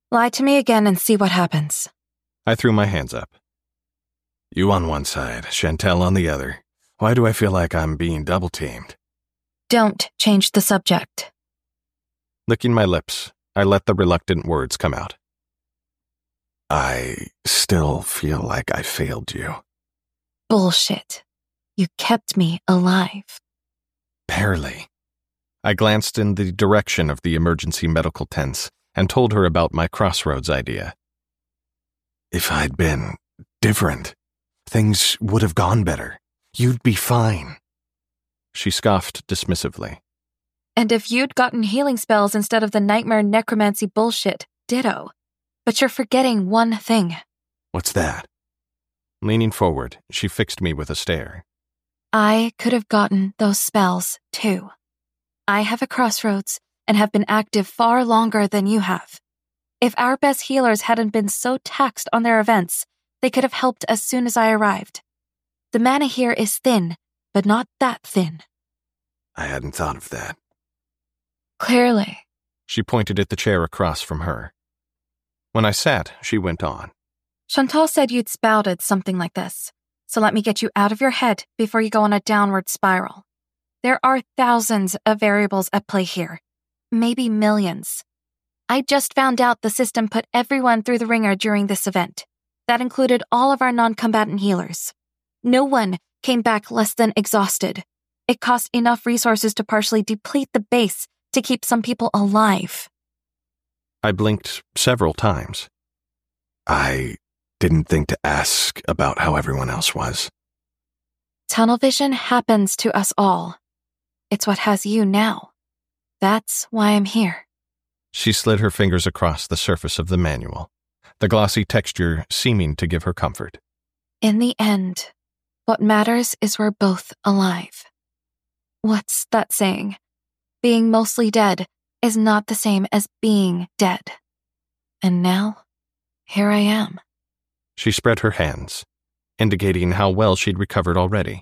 Lie to me again and see what happens. I threw my hands up. You on one side, Chantel on the other. Why do I feel like I'm being double-teamed? Don't change the subject. Licking my lips, I let the reluctant words come out. I still feel like I failed you. Bullshit. You kept me alive. Barely. I glanced in the direction of the emergency medical tents and told her about my crossroads idea. If I'd been different, things would have gone better. You'd be fine. She scoffed dismissively. And if you'd gotten healing spells instead of the nightmare necromancy bullshit, ditto. But you're forgetting one thing. What's that? Leaning forward, she fixed me with a stare. I could have gotten those spells, too. I have a crossroads and have been active far longer than you have. If our best healers hadn't been so taxed on their events, they could have helped as soon as I arrived. The mana here is thin, but not that thin. I hadn't thought of that. Clearly. She pointed at the chair across from her. When I sat, she went on. Chantal said you'd spouted something like this, so let me get you out of your head before you go on a downward spiral. There are thousands of variables at play here, maybe millions. I just found out the system put everyone through the ringer during this event. That included all of our non-combatant healers. No one came back less than exhausted. It cost enough resources to partially deplete the base to keep some people alive. I blinked several times. I didn't think to ask about how everyone else was. Tunnel vision happens to us all. It's what has you now. That's why I'm here. She slid her fingers across the surface of the manual, the glossy texture seeming to give her comfort. In the end, what matters is we're both alive. What's that saying? Being mostly dead is not the same as being dead. And now, here I am. She spread her hands, indicating how well she'd recovered already.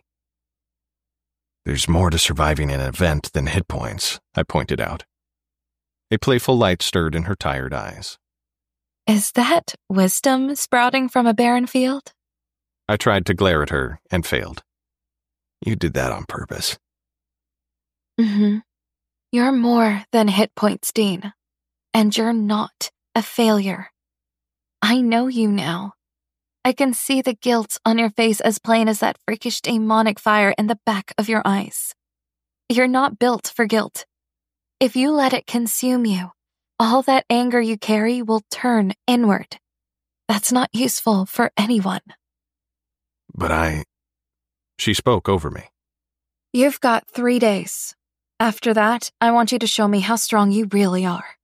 There's more to surviving an event than hit points, I pointed out. A playful light stirred in her tired eyes. Is that wisdom sprouting from a barren field? I tried to glare at her and failed. You did that on purpose. Mm-hmm. You're more than hit points, Dean. And you're not a failure. I know you now. I can see the guilt on your face as plain as that freakish demonic fire in the back of your eyes. You're not built for guilt. If you let it consume you, all that anger you carry will turn inward. That's not useful for anyone. But She spoke over me. You've got 3 days. After that, I want you to show me how strong you really are.